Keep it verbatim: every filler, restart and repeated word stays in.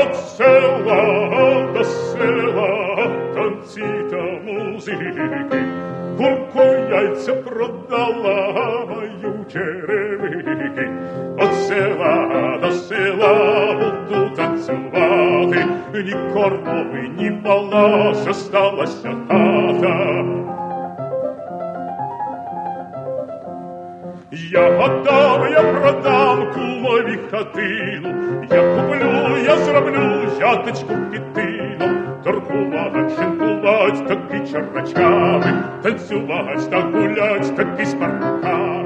От села до села, танці та музики, курку яйця продала мою черевики. От села до села буду танцювати, ні кормови, ні мала, зосталася хата. Я гадав, я продам кумові хатину, я куплю, я зроблю яточку підтину, торгувать, шинкувать, таки чарачками, танцювать та гулять, таки з парками.